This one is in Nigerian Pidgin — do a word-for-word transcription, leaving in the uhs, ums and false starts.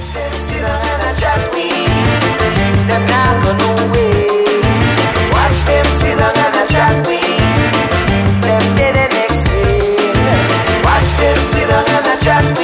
Watch them sit down and a chat we. Them not go nowhere. Watch them sit down and a chat we. Them dead the next year. Watch them sit down and a chat we.